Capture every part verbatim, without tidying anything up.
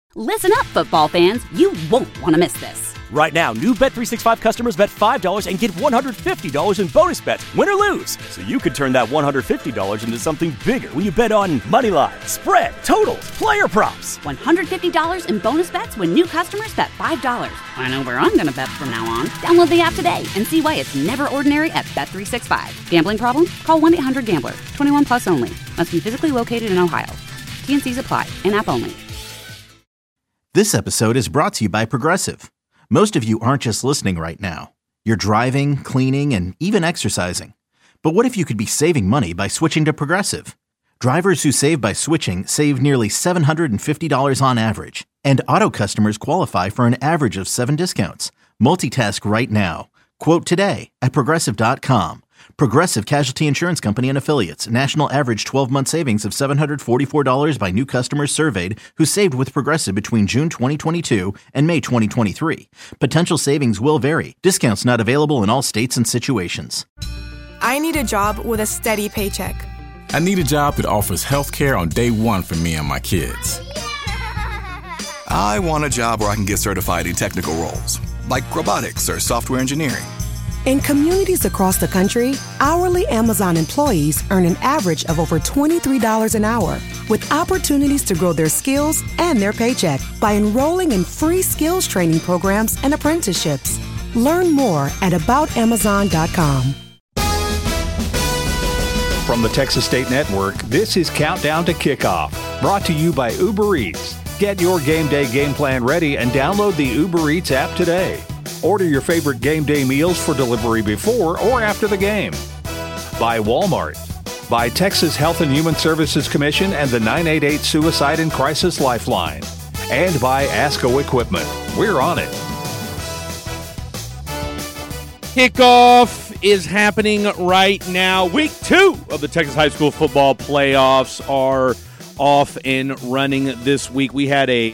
Listen up, football fans. You won't want to miss this. Right now, new Bet three sixty-five customers bet five dollars and get one hundred fifty dollars in bonus bets, win or lose. So you could turn that one hundred fifty dollars into something bigger when you bet on money line, spread, totals, player props. one hundred fifty dollars in bonus bets when new customers bet five dollars. I know where I'm going to bet from now on. Download the app today and see why it's never ordinary at Bet three sixty-five. Gambling problem? Call one eight hundred gambler. twenty-one plus only. Must be physically located in Ohio. T N Cs apply. In-app only. This episode is brought to you by Progressive. Most of you aren't just listening right now. You're driving, cleaning, and even exercising. But what if you could be saving money by switching to Progressive? Drivers who save by switching save nearly seven hundred fifty dollars on average. And auto customers qualify for an average of seven discounts. Multitask right now. Quote today at Progressive dot com. Progressive Casualty Insurance Company and Affiliates. National average twelve-month savings of seven hundred forty-four dollars by new customers surveyed who saved with Progressive between June twenty twenty-two and May twenty twenty-three. Potential savings will vary. Discounts not available in all states and situations. I need a job with a steady paycheck. I need a job that offers health care on day one for me and my kids. I want a job where I can get certified in technical roles, like robotics or software engineering. In communities across the country, hourly Amazon employees earn an average of over twenty-three dollars an hour, with opportunities to grow their skills and their paycheck by enrolling in free skills training programs and apprenticeships. Learn more at about amazon dot com. From the Texas State Network, this is Countdown to Kickoff, brought to you by Uber Eats. Get your game day game plan ready and download the Uber Eats app today. Order your favorite game day meals for delivery before or after the game. By Walmart. By Texas Health and Human Services Commission and the nine eight eight Suicide and Crisis Lifeline. And by ASCO Equipment. We're on it. Kickoff is happening right now. Week two of the Texas High School football playoffs are off and running this week. We had a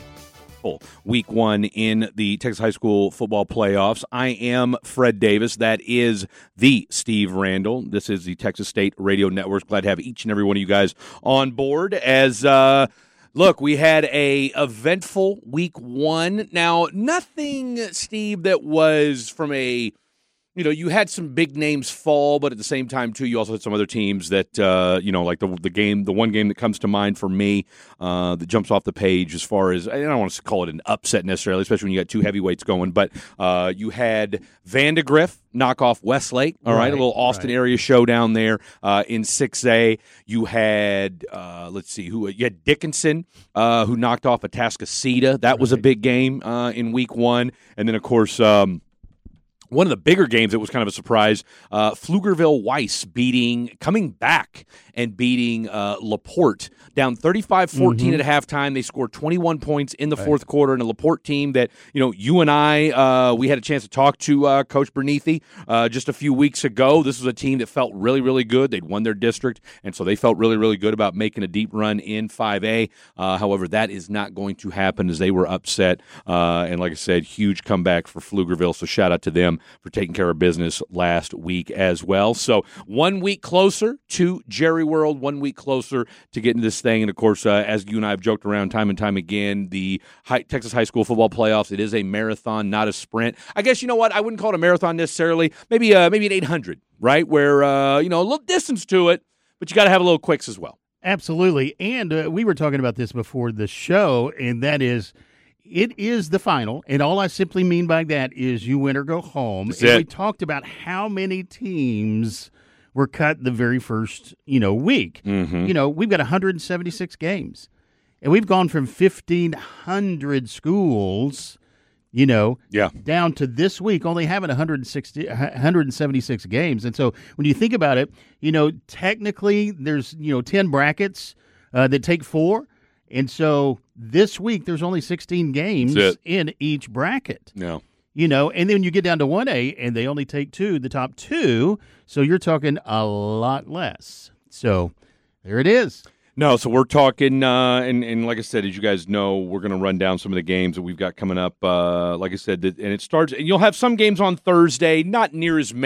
week one in the Texas High School football playoffs. I am Fred Davis. That is the Steve Randall. This is the Texas State Radio Network. Glad to have each and every one of you guys on board. As uh, look, we had a eventful week one. Now, nothing, Steve, that was from a You know, you had some big names fall, but at the same time, too, you also had some other teams that, uh, you know, like the the game, the one game that comes to mind for me uh, that jumps off the page as far as, I don't want to call it an upset necessarily, especially when you got two heavyweights going, but uh, you had Vandegrift knock off Westlake, all right, right a little Austin right. area showdown there uh, in six A. You had, uh, let's see, who you had Dickinson, uh, who knocked off Atascocita. That right. was a big game uh, in week one. And then, of course, um, one of the bigger games that was kind of a surprise, uh, Pflugerville-Weiss beating, coming back and beating uh, LaPorte down thirty-five fourteen mm-hmm. at halftime. They scored twenty-one points in the right. fourth quarter, and a LaPorte team that, you know, you and I, uh, we had a chance to talk to uh, Coach Bernithi uh, just a few weeks ago. This was a team that felt really, really good. They'd won their district, and so they felt really, really good about making a deep run in five A. Uh, however, that is not going to happen as they were upset, uh, and like I said, huge comeback for Pflugerville, so shout out to them for taking care of business last week as well. So one week closer to Jerry World, one week closer to getting this thing. And, of course, uh, as you and I have joked around time and time again, the high, Texas High School football playoffs, it is a marathon, not a sprint. I guess, you know what, I wouldn't call it a marathon necessarily. Maybe uh, maybe an eight hundred, right, where, uh, you know, a little distance to it, but you got to have a little quicks as well. Absolutely. And uh, we were talking about this before the show, and that is it is the final, and all I simply mean by that is you win or go home. That's and it. We talked about how many teams were cut the very first, you know, week. Mm-hmm. You know, we've got one hundred seventy-six games, and we've gone from fifteen hundred schools, you know, yeah. down to this week only having one hundred sixty, one hundred seventy-six games. And so when you think about it, you know, technically there's, you know, ten brackets uh, that take four. And so this week there's only sixteen games in each bracket. No. You know, and then you get down to one A, and they only take two, the top two, so you're talking a lot less. So there it is. No, so we're talking, uh, and, and like I said, as you guys know, we're going to run down some of the games that we've got coming up. Uh, like I said, that, and it starts, and you'll have some games on Thursday, not near as many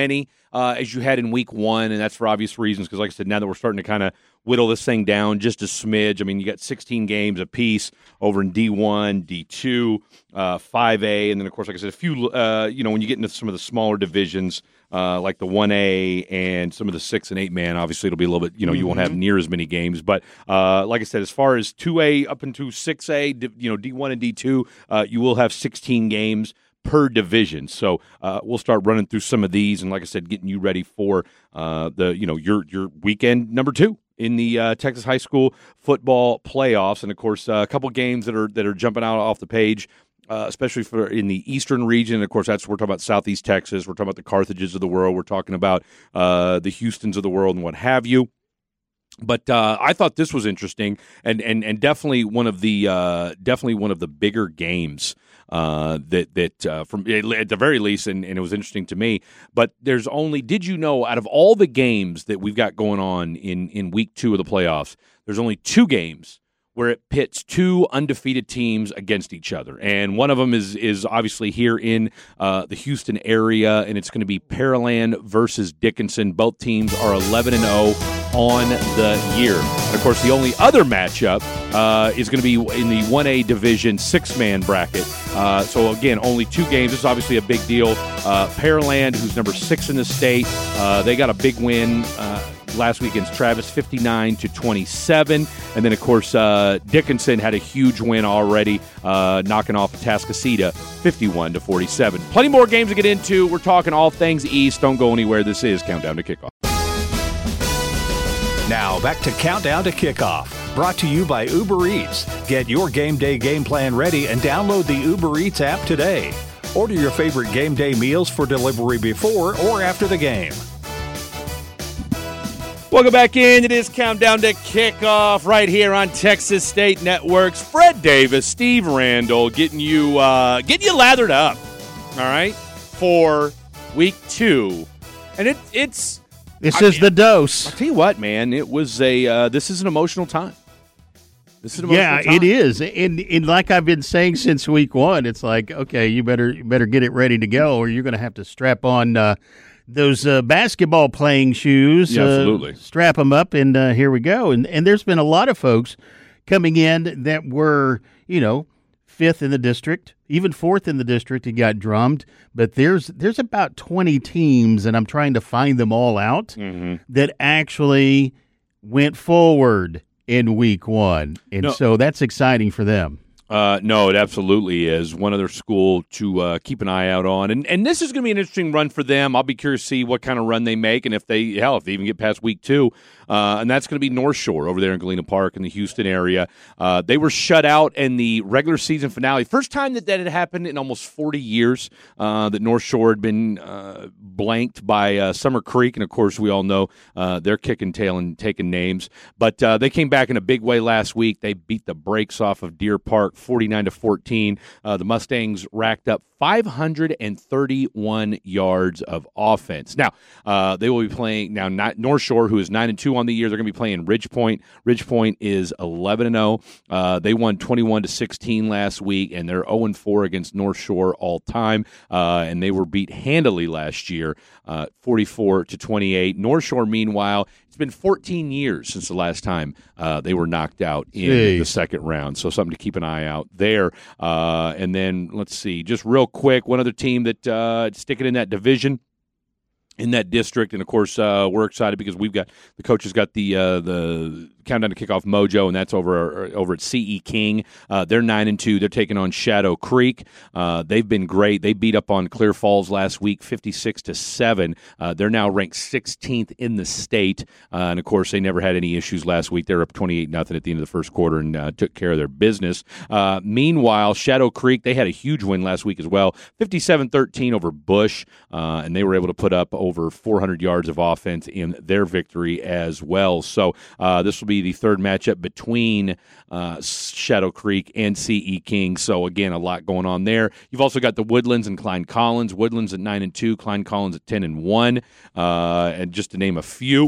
uh, as you had in week one, and that's for obvious reasons because, like I said, now that we're starting to kind of whittle this thing down just a smidge. I mean, you got sixteen games apiece over in D one, D two, uh, five A, and then, of course, like I said, a few, uh, you know, when you get into some of the smaller divisions, Uh, like the one A and some of the six and eight man, obviously it'll be a little bit, you know, you won't have near as many games. But uh, like I said, as far as two A up into six A, you know, D one and D two, uh, you will have sixteen games per division. So uh, we'll start running through some of these, and like I said, getting you ready for uh, the, you know, your your weekend number two in the uh, Texas high school football playoffs, and of course, uh, a couple games that are that are jumping out off the page. Uh, especially for in the eastern region. Of course, that's we're talking about Southeast Texas. We're talking about the Carthages of the world. We're talking about uh, the Houstons of the world and what have you. But uh, I thought this was interesting, and and and definitely one of the uh, definitely one of the bigger games uh, that that uh, from at the very least, and, and it was interesting to me. But there's only did you know out of all the games that we've got going on in in week two of the playoffs, there's only two games where it pits two undefeated teams against each other. And one of them is is obviously here in uh, the Houston area, and it's going to be Pearland versus Dickinson. Both teams are eleven and oh on the year. And, of course, the only other matchup uh, is going to be in the one A division six-man bracket. Uh, so, again, only two games. This is obviously a big deal. Uh, Pearland, who's number six in the state, uh, they got a big win uh, last week against Travis, fifty-nine to twenty-seven. And then, of course, uh, Dickinson had a huge win already, uh, knocking off Atascocita, fifty-one to forty-seven. Plenty more games to get into. We're talking all things East. Don't go anywhere. This is Countdown to Kickoff. Now, back to Countdown to Kickoff, brought to you by Uber Eats. Get your game day game plan ready and download the Uber Eats app today. Order your favorite game day meals for delivery before or after the game. Welcome back in. It is Countdown to Kickoff right here on Texas State Networks. Fred Davis, Steve Randall, getting you uh, getting you lathered up, all right, for week two, and it it's this I is mean, the dose. I'll tell you what, man, it was a uh, this is an emotional time. This is an emotional yeah, time. it is, and, and like I've been saying since week one, it's like okay, you better you better get it ready to go, or you're going to have to strap on. Uh, Those uh, basketball playing shoes, yeah, absolutely. Uh, strap them up, and uh, here we go. And and there's been a lot of folks coming in that were, you know, fifth in the district, even fourth in the district, and got drummed. But there's there's about twenty teams, and I'm trying to find them all out mm-hmm. that actually went forward in week one, and no. so that's exciting for them. Uh, no, it absolutely is. One other school to uh, keep an eye out on. And and this is going to be an interesting run for them. I'll be curious to see what kind of run they make and if they, hell, if they even get past week two. Uh, and that's going to be North Shore over there in Galena Park in the Houston area. Uh, they were shut out in the regular season finale. First time that that had happened in almost forty years uh, that North Shore had been uh, blanked by uh, Summer Creek. And, of course, we all know uh, they're kicking tail and taking names. But uh, they came back in a big way last week. They beat the brakes off of Deer Park forty-nine to fourteen. Uh, the Mustangs racked up five hundred thirty-one yards of offense. Now, uh, they will be playing now not North Shore, who is nine and two on the year. They're going to be playing Ridge Point. Ridge Point is eleven and oh. Uh, they won twenty-one to sixteen last week, and they're oh and four against North Shore all time. Uh, and they were beat handily last year, uh, forty-four to twenty-eight. North Shore, meanwhile, it's been fourteen years since the last time uh, they were knocked out in Jeez. the second round. So something to keep an eye out there. Uh, and then let's see, just real quick, one other team that uh, sticking in that division, in that district, and of course uh, we're excited because we've got the coaches got the uh, the Countdown to Kickoff mojo, and that's over over at C E King. Uh, they're nine and two. They're taking on Shadow Creek. Uh, they've been great. They beat up on Clear Falls last week, fifty-six to seven. Uh, they're now ranked sixteenth in the state, uh, and of course they never had any issues last week. They're up twenty-eight nothing at the end of the first quarter and uh, took care of their business. Uh, meanwhile, Shadow Creek, they had a huge win last week as well, fifty-seven thirteen over Bush, uh, and they were able to put up over four hundred yards of offense in their victory as well. So uh, this will be the third matchup between uh, Shadow Creek and C E King. So again, a lot going on there. You've also got the Woodlands and Klein Collins. Woodlands at nine and two, Klein Collins at ten and one, uh, and just to name a few.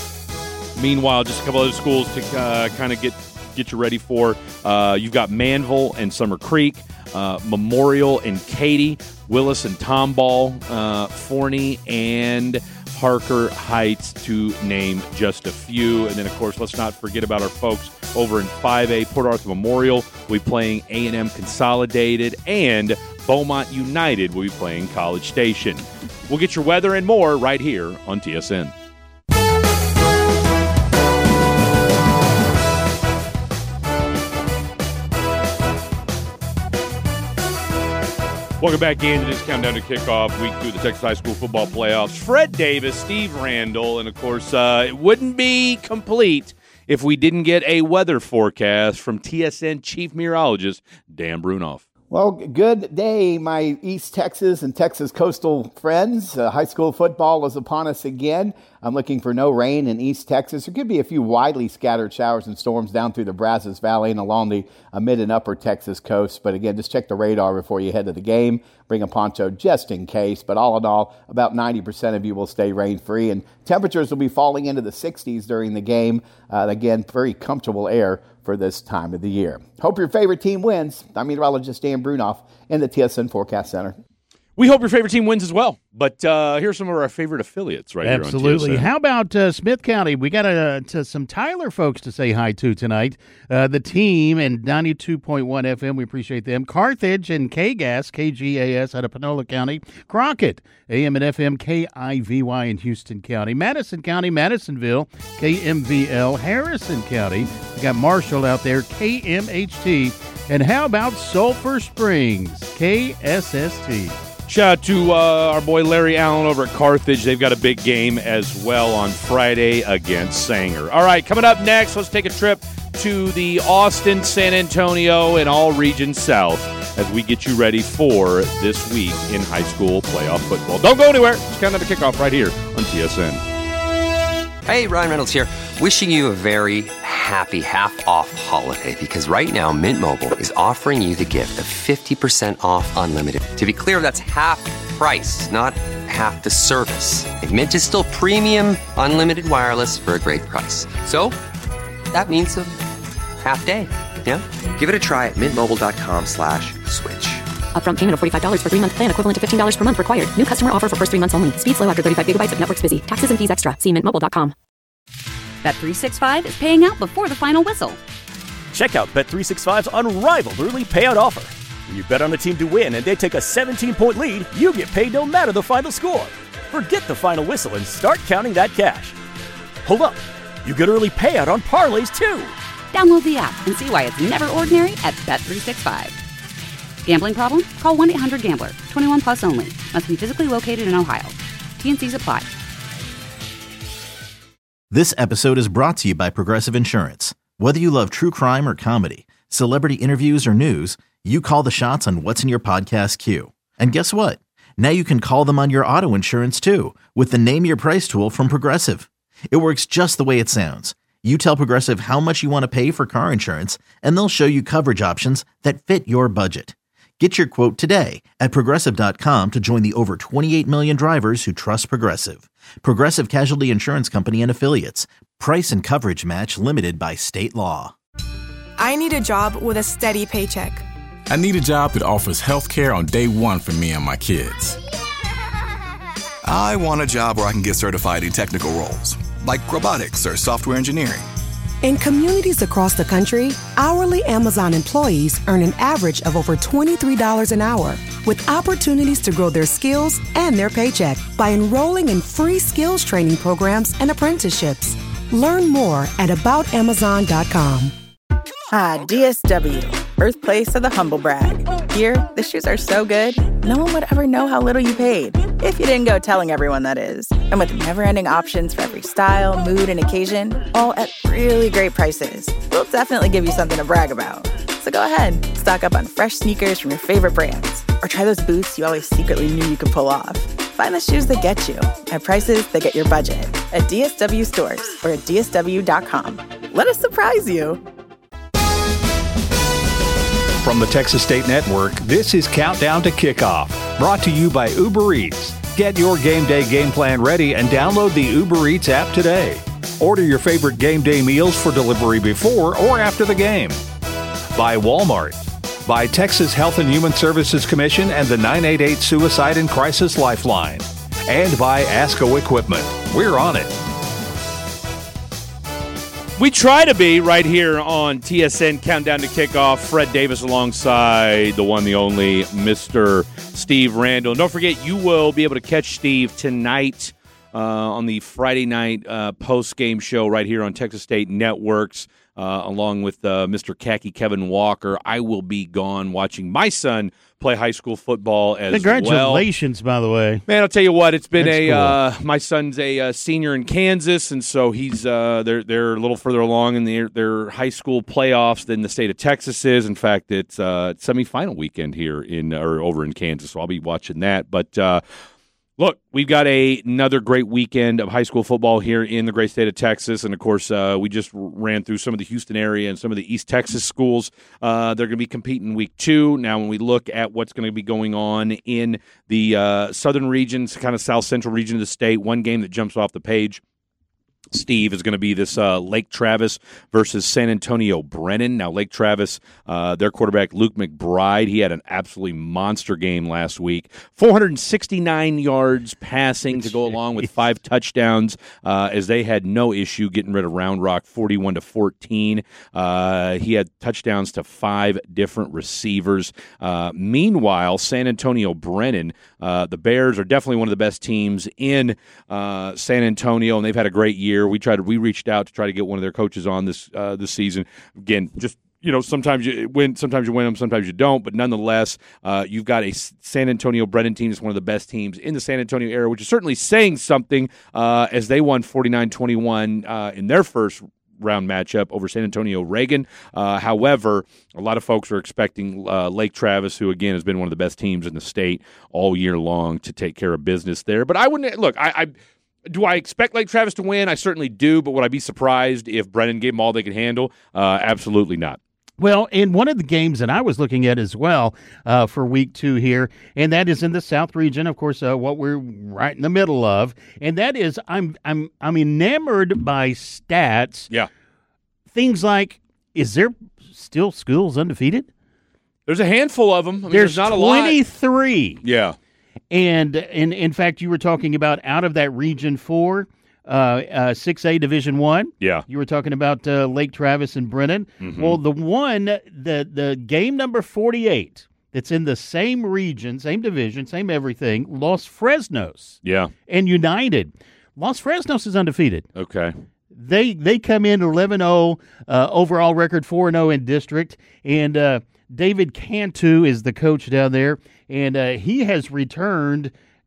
Meanwhile, just a couple other schools to uh, kind of get get you ready for. Uh, you've got Manville and Summer Creek, uh, Memorial and Katy, Willis and Tomball, uh, Forney and Parker Heights, to name just a few. And then, of course, let's not forget about our folks over in five A. Port Arthur Memorial will be playing A and M Consolidated, and Beaumont United will be playing College Station. We'll get your weather and more right here on T S N. Welcome back into this countdown to kickoff, week two of the Texas High School football playoffs. Fred Davis, Steve Randall, and of course, uh, it wouldn't be complete if we didn't get a weather forecast from T S N Chief Meteorologist Dan Brunoff. Well, good day, my East Texas and Texas coastal friends. Uh, high school football is upon us again. I'm looking for no rain in East Texas. There could be a few widely scattered showers and storms down through the Brazos Valley and along the uh, mid and upper Texas coast. But again, just check the radar before you head to the game. Bring a poncho just in case. But all in all, about ninety percent of you will stay rain-free. And temperatures will be falling into the sixties during the game. Uh, again, very comfortable air for this time of the year. Hope your favorite team wins. I'm meteorologist Dan Brunoff in the T S N Forecast Center. We hope your favorite team wins as well. But uh, here's some of our favorite affiliates right Absolutely. here on T S N. How about uh, Smith County? We got uh, to some Tyler folks to say hi to tonight. Uh, the team and ninety-two point one F M, we appreciate them. Carthage and K-Gas, K G A S out of Panola County. Crockett, A M and F M, K I V Y in Houston County. Madison County, Madisonville, K M V L. Harrison County, we got Marshall out there, K M H T. And how about Sulphur Springs, K S S T. Shout out to uh, our boy Larry Allen over at Carthage. They've got a big game as well on Friday against Sanger. All right, coming up next, let's take a trip to the Austin, San Antonio, and all regions south as we get you ready for this week in high school playoff football. Don't go anywhere. It's countdown to kickoff right here on T S N. Hey, Ryan Reynolds here. Wishing you a very happy half-off holiday, because right now Mint Mobile is offering you the gift of fifty percent off unlimited. To be clear, that's half price, not half the service. And Mint is still premium unlimited wireless for a great price. So that means a half day, yeah? Give it a try at mintmobile.com slash switch. Upfront payment of forty-five dollars for three-month plan equivalent to fifteen dollars per month required. New customer offer for first three months only. Speed slow after thirty-five gigabytes if network's busy. Taxes and fees extra. See mint mobile dot com. Bet three sixty-five is paying out before the final whistle. Check out Bet three sixty-five's unrivaled early payout offer. When you bet on a team to win and they take a seventeen-point lead, you get paid no matter the final score. Forget the final whistle and start counting that cash. Hold up. You get early payout on parlays, too. Download the app and see why it's never ordinary at Bet three sixty-five. Gambling problem? Call one eight hundred gambler. twenty-one plus only. Must be physically located in Ohio. T N Cs apply. This episode is brought to you by Progressive Insurance. Whether you love true crime or comedy, celebrity interviews or news, you call the shots on what's in your podcast queue. And guess what? Now you can call them on your auto insurance too with the Name Your Price tool from Progressive. It works just the way it sounds. You tell Progressive how much you want to pay for car insurance, and they'll show you coverage options that fit your budget. Get your quote today at Progressive dot com to join the over twenty-eight million drivers who trust Progressive. Progressive Casualty Insurance Company and Affiliates. Price and coverage match limited by state law. I need a job with a steady paycheck. I need a job that offers health care on day one for me and my kids. I want a job where I can get certified in technical roles, like robotics or software engineering. In communities across the country, hourly Amazon employees earn an average of over twenty-three dollars an hour, with opportunities to grow their skills and their paycheck by enrolling in free skills training programs and apprenticeships. Learn more at about amazon dot com. Ah, D S W, birthplace of the humble brag. Here, the shoes are so good, no one would ever know how little you paid. If you didn't go telling everyone, that is. And with never-ending options for every style, mood, and occasion, all at really great prices, we'll definitely give you something to brag about. So go ahead, stock up on fresh sneakers from your favorite brands, or try those boots you always secretly knew you could pull off. Find the shoes that get you at prices that get your budget at D S W stores or at D S W dot com. Let us surprise you. From the Texas State Network, this is Countdown to Kickoff, brought to you by Uber Eats. Get your game day game plan ready and download the Uber Eats app today. Order your favorite game day meals for delivery before or after the game. By Walmart. By Texas Health and Human Services Commission and the nine eight eight Suicide and Crisis Lifeline. and by ASCO Equipment. We're on it. We try to be right here on T S N Countdown to Kickoff. Fred Davis alongside the one, the only, Mister Steve Randall. And don't forget, you will be able to catch Steve tonight uh, on the Friday night uh, post-game show right here on Texas State Networks, uh, along with uh, Mister Khaki Kevin Walker. I will be gone watching my son play high school football as Congratulations, well. by the way. Man, I'll tell you what, it's been That's a cool. uh, my son's a uh, senior in Kansas, and so he's uh, they're they're a little further along in their their high school playoffs than the state of Texas is. In fact, it's uh, semifinal weekend here in or over in Kansas, so I'll be watching that. But uh, look, we've got a, another great weekend of high school football here in the great state of Texas. And, of course, uh, we just ran through some of the Houston area and some of the East Texas schools. Uh, they're going to be competing week two. Now, when we look at what's going to be going on in the uh, southern regions, kind of south central region of the state, one game that jumps off the page, Steve, is going to be this uh, Lake Travis versus San Antonio Brennan. Now, Lake Travis, uh, their quarterback, Luke McBride, he had an absolutely monster game last week. four hundred sixty-nine yards passing to go along with five touchdowns uh, as they had no issue getting rid of Round Rock forty-one to fourteen. Uh, he had touchdowns to five different receivers. Uh, meanwhile, San Antonio Brennan, uh, the Bears are definitely one of the best teams in uh, San Antonio, and they've had a great year. We tried. We reached out to try to get one of their coaches on this uh, this season. Again, just you know, sometimes you win, sometimes you win them, sometimes you don't. But nonetheless, uh, you've got a San Antonio Brennan team that's one of the best teams in the San Antonio area, which is certainly saying something uh, as they won forty-nine twenty-one uh, in their first round matchup over San Antonio Reagan. Uh, however, a lot of folks are expecting uh, Lake Travis, who again has been one of the best teams in the state all year long, to take care of business there. But I wouldn't look. I. I Do I expect Lake Travis to win? I certainly do, but would I be surprised if Brennan gave them all they could handle? Uh, absolutely not. Well, in one of the games that I was looking at as well uh, for week two here, and that is in the South region, of course, uh, what we're right in the middle of, and that is I'm I'm I'm enamored by stats. Yeah, things like, is there still schools undefeated? There's a handful of them. I mean, there's, there's not a lot. twenty-three. Yeah. And, and in fact, you were talking about out of that Region four, uh, uh, six A Division one. Yeah. You were talking about uh, Lake Travis and Brennan. Mm-hmm. Well, the one, the, the game number forty-eight that's in the same region, same division, same everything, Los Fresnos. Yeah. And United. Los Fresnos is undefeated. Okay. They they come in eleven oh, uh, overall record, four and oh in district, and uh, David Cantu is the coach down there, and uh, he has returned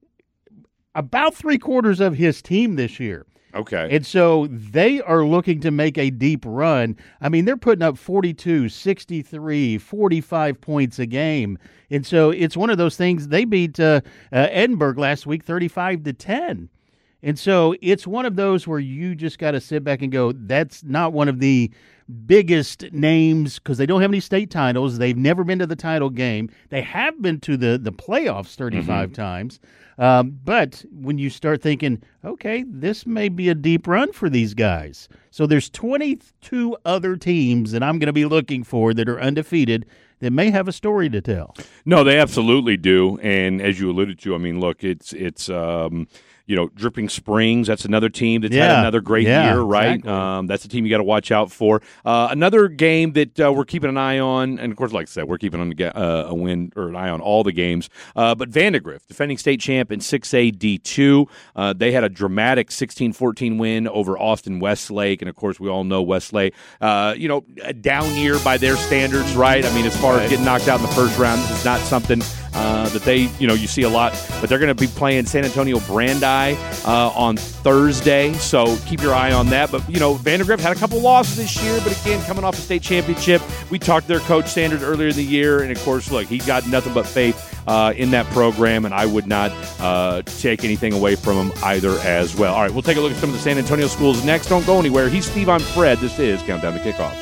about three-quarters of his team this year. Okay. And so they are looking to make a deep run. I mean, they're putting up forty-two, sixty-three, forty-five points a game. And so it's one of those things. They beat uh, uh, Edinburgh last week thirty-five to ten. And so it's one of those where you just got to sit back and go, that's not one of the biggest names because they don't have any state titles. They've never been to the title game. They have been to the, the playoffs thirty-five mm-hmm. times. Um, but when you start thinking, okay, this may be a deep run for these guys. So there's twenty-two other teams that I'm going to be looking for that are undefeated that may have a story to tell. No, they absolutely do. And as you alluded to, I mean, look, it's it's um, you know, Dripping Springs. That's another team that's yeah. had another great yeah, year, right? Exactly. Um, that's a team you got to watch out for. Uh, another game that uh, we're keeping an eye on, and of course, like I said, we're keeping on uh, a win or an eye on all the games. Uh, but Vandegrift, defending state champ in six A D two, uh, they had a dramatic sixteen fourteen win over Austin Westlake, and of course, we all know Westlake. Uh, you know, a down year by their standards, right? I mean, as far as getting knocked out in the first round, this is not something uh, that they, you know, you see a lot. But they're going to be playing San Antonio Brandi uh, on Thursday, so keep your eye on that. But, you know, Vandegrift had a couple losses this year, but again, coming off a state championship. We talked to their coach, Sanders, earlier in the year, and of course, look, he got nothing but faith uh, in that program, and I would not uh, take anything away from him either as well. All right, we'll take a look at some of the San Antonio schools next. Don't go anywhere. He's Steve, I'm Fred. This is Countdown to Kickoff.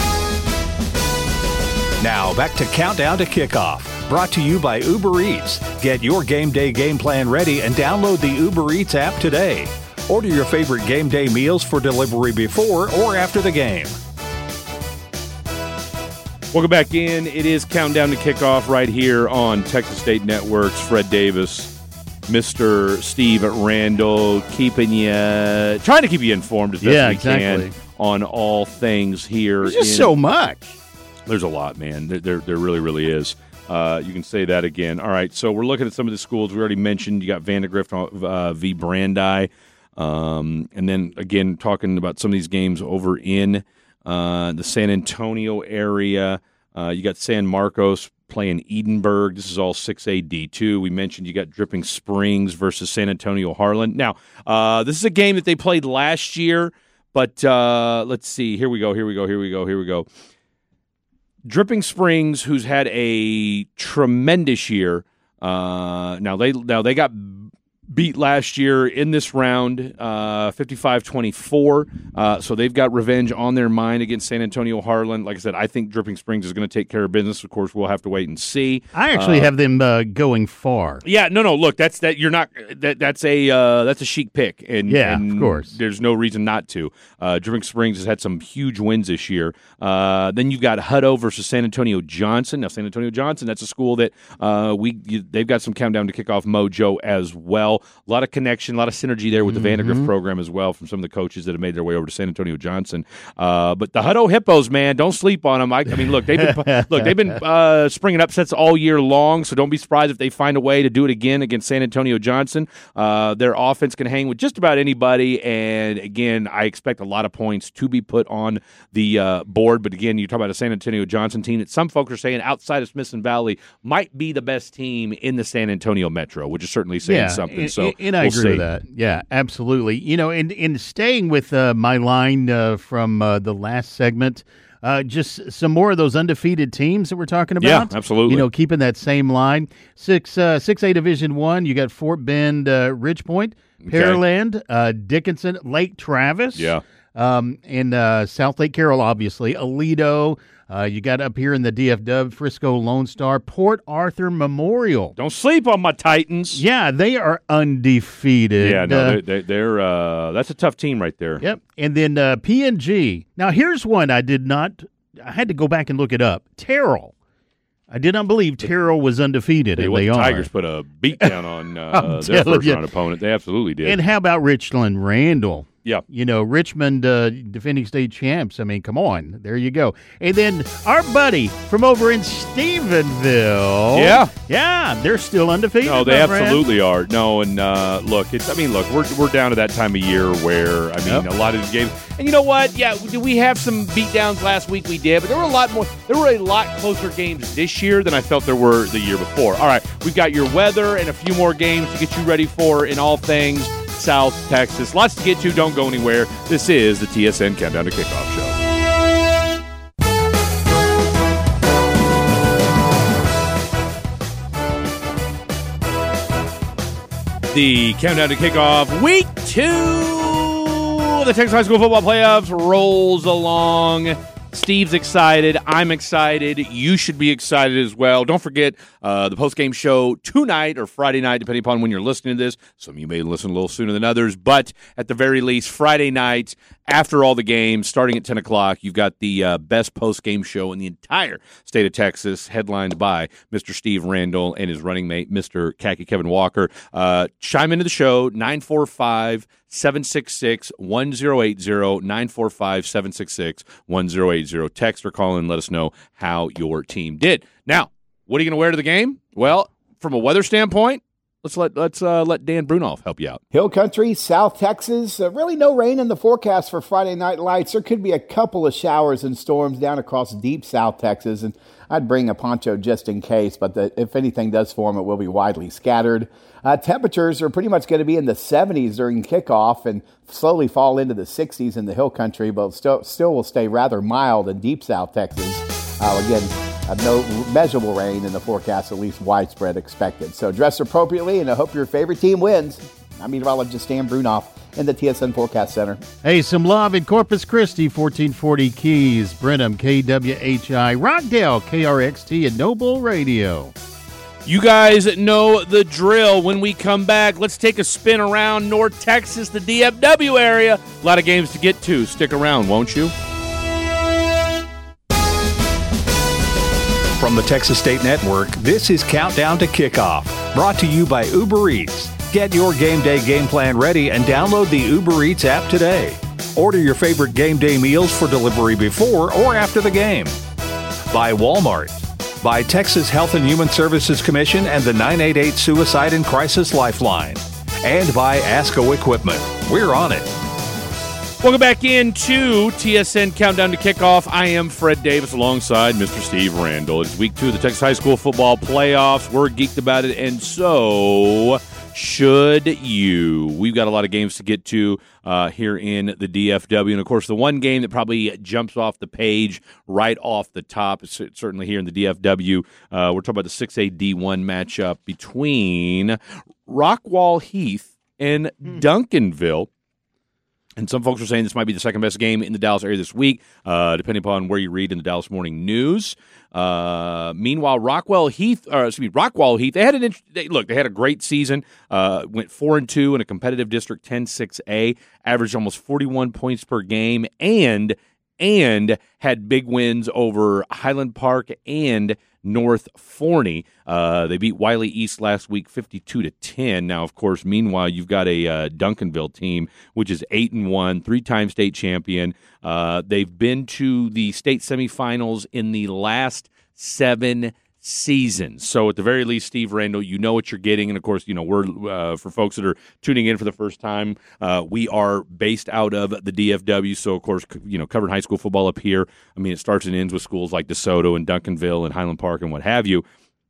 Now, back to Countdown to Kickoff, brought to you by Uber Eats. Get your game day game plan ready and download the Uber Eats app today. Order your favorite game day meals for delivery before or after the game. Welcome back in. It is Countdown to Kickoff right here on Texas State Networks. Fred Davis Mister Steve Randall, keeping you, trying to keep you informed as best yeah, we exactly. can on all things here. There's just in, so much. There's a lot, man. There, there, there really, really is. Uh, you can say that again. All right, so we're looking at some of the schools we already mentioned. You got Vandegrift uh, v. Brandeis. Um, and then, again, talking about some of these games over in uh, the San Antonio area. Uh, you got San Marcos playing Edinburgh. This is all six A D two. We mentioned you got Dripping Springs versus San Antonio Harlan. Now, uh, this is a game that they played last year, but uh, let's see. Here we go, here we go, here we go, here we go. Dripping Springs, who's had a tremendous year. Uh, now they now they got beat last year in this round, uh, fifty-five twenty-four. Uh, so they've got revenge on their mind against San Antonio Harlan. Like I said, I think Dripping Springs is going to take care of business. Of course, we'll have to wait and see. I actually uh, have them uh, going far. Yeah, no, no. Look, that's that. You're not. That that's a uh, that's a chic pick, and yeah, and of course. There's no reason not to. Uh, Dripping Springs has had some huge wins this year. Uh, then you've got Hutto versus San Antonio Johnson. Now, San Antonio Johnson, that's a school that uh, we you, they've got some countdown to kickoff mojo as well. A lot of connection, a lot of synergy there with the Mm-hmm. Vandegrift program as well from some of the coaches that have made their way over to San Antonio Johnson. Uh, but the Hutto Hippos, man, don't sleep on them. I, I mean, look, they've been look, they've been uh, springing upsets all year long. So don't be surprised if they find a way to do it again against San Antonio Johnson. Uh, their offense can hang with just about anybody, and again, I expect a lot of points to be put on the uh, board. But again, you talk about a San Antonio Johnson team that some folks are saying outside of Smithson Valley might be the best team in the San Antonio Metro, which is certainly saying yeah, something. And, so and I we'll agree see. with that. Yeah, absolutely. You know, and in staying with uh, my line uh, from uh, the last segment, uh, just some more of those undefeated teams that we're talking about. Yeah, absolutely. You know, keeping that same line. Six uh, six A Division One. You got Fort Bend, uh, Ridgepoint, Pearland, uh, Dickinson, Lake Travis. Yeah. Um, and uh, South Lake Carroll, obviously, Aledo. Uh, you got up here in the D F W, Frisco Lone Star, Port Arthur Memorial. Don't sleep on my Titans. Yeah, they are undefeated. Yeah, no, Uh, they, they, they're uh, that's a tough team right there. Yep. And then uh, P N G. Now, here's one I did not – I had to go back and look it up. Terrell. I did not believe Terrell was undefeated, Hey, and what they the are. Tigers put a beat down on uh, their telling first you. round opponent. They absolutely did. And how about Richland Randall? Yeah. You know, Richmond uh, defending state champs. I mean, come on. There you go. And then our buddy from over in Stephenville. Yeah. Yeah, they're still undefeated. No, they my friend. absolutely are. No, and uh, look, it's. I mean, look, we're we're down to that time of year where I mean, Yep. a lot of these games. And you know what? Yeah, did we have some beatdowns last week? We did, but there were a lot more. There were a lot closer games this year than I felt there were the year before. All right, we've got your weather and a few more games to get you ready for in all things South Texas. Lots to get to. Don't go anywhere. This is the T S N Countdown to Kickoff Show. The Countdown to Kickoff, Week two of the Texas High School Football Playoffs rolls along. Steve's excited. I'm excited. You should be excited as well. Don't forget uh, the post-game show tonight or Friday night, depending upon when you're listening to this. Some of you may listen a little sooner than others, but at the very least, Friday night, after all the games, starting at ten o'clock, you've got the uh, best post-game show in the entire state of Texas, headlined by Mister Steve Randall and his running mate, Mister Khaki Kevin Walker. Uh, chime into the show, nine four five, seven six six, one zero eight zero, nine four five, seven six six, one zero eight zero. Text or call in and let us know how your team did. Now, what are you going to wear to the game? Well, from a weather standpoint, let's let let's uh, let Dan Brunoff help you out. Hill Country, South Texas, uh, really no rain in the forecast for Friday Night Lights. There could be a couple of showers and storms down across deep South Texas, and I'd bring a poncho just in case, but the, if anything does form, it will be widely scattered. Uh, temperatures are pretty much going to be in the seventies during kickoff and slowly fall into the sixties in the Hill Country, but still, still will stay rather mild in deep South Texas. Uh, again, uh, no measurable rain in the forecast, at least widespread expected. So dress appropriately, and I hope your favorite team wins. I'm meteorologist Dan Brunoff in the T S N Forecast Center. Hey, some love in Corpus Christi, fourteen forty Keys, Brenham, K W H I, Rockdale, K R X T, and Noble Radio. You guys know the drill. When we come back, let's take a spin around North Texas, the D F W area. A lot of games to get to. Stick around, won't you? From the Texas State Network, this is Countdown to Kickoff, brought to you by Uber Eats. Get your game day game plan ready and download the Uber Eats app today. Order your favorite game day meals for delivery before or after the game. By Walmart. By Texas Health and Human Services Commission and the nine eight eight Suicide and Crisis Lifeline. And by ASCO Equipment. We're on it. Welcome back into T S N Countdown to Kickoff. I am Fred Davis alongside Mister Steve Randall. It's week two of the Texas High School Football Playoffs. We're geeked about it, and so should you. We've got a lot of games to get to uh, here in the D F W. And, of course, the one game that probably jumps off the page right off the top, is certainly here in the D F W, uh, we're talking about the six A D one matchup between Rockwall Heath and hmm. Duncanville. And some folks are saying this might be the second best game in the Dallas area this week, uh, depending upon where you read in the Dallas Morning News. Uh, meanwhile, Rockwall Heath, or excuse me, Rockwall Heath, they had an int- they, look. They had a great season. Uh, went four and two in a competitive district, ten six A, averaged almost forty-one points per game, and and had big wins over Highland Park and North Forney. Uh, they beat Wiley East last week fifty-two to ten. Now, of course, meanwhile, you've got a uh, Duncanville team, which is eight and one, three-time state champion. Uh, they've been to the state semifinals in the last seven seasons. So at the very least, Steve Randall, you know what you're getting. And of course, you know, we're uh, for folks that are tuning in for the first time, uh, we are based out of the D F W. So of course, you know, covering high school football up here. I mean, it starts and ends with schools like DeSoto and Duncanville and Highland Park and what have you.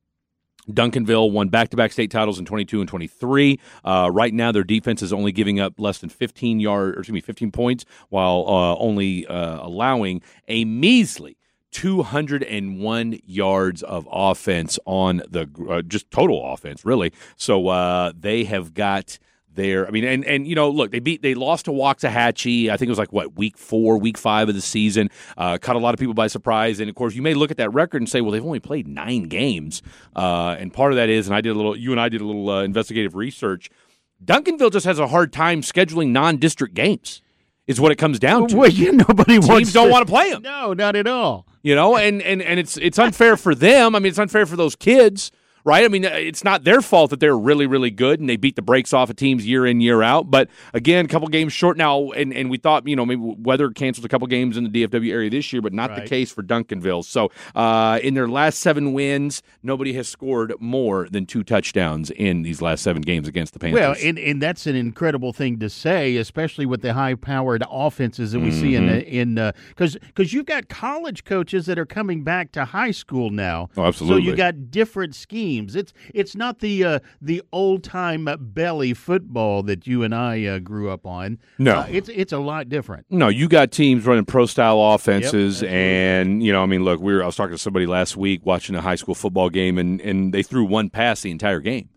Duncanville won back-to-back state titles in twenty-two and twenty-three. Uh, right now, their defense is only giving up less than fifteen yards, or excuse me, fifteen points, while uh, only uh, allowing a measly two hundred one yards of offense on the uh, just total offense, really. So uh, they have got their, I mean, and, and you know, look, they beat, they lost to Waxahachie. I think it was like, what, week four, week five of the season. Uh, caught a lot of people by surprise. And, of course, you may look at that record and say, well, they've only played nine games. Uh, and part of that is, and I did a little, you and I did a little uh, investigative research, Duncanville just has a hard time scheduling non-district games. Is what it comes down to. Well, yeah, nobody Teams wants don't to, want to play them. No, not at all. You know, and, and, and it's it's unfair for them. I mean, it's unfair for those kids, right? I mean, it's not their fault that they're really, really good and they beat the brakes off of teams year in, year out. But, again, a couple games short now, and, and we thought, you know, maybe weather canceled a couple games in the D F W area this year, but not right. the case for Duncanville. So, uh, in their last seven wins, nobody has scored more than two touchdowns in these last seven games against the Panthers. Well, and, and that's an incredible thing to say, especially with the high-powered offenses that we mm-hmm. see in the in because uh, because you've got college coaches that are coming back to high school now. Oh, absolutely. So you got different schemes. It's it's not the uh, the old time belly football that you and I uh, grew up on. No, uh, it's it's a lot different. No, you got teams running pro style offenses, yep, and you know, I mean, look, we were I was talking to somebody last week watching a high school football game, and and they threw one pass the entire game.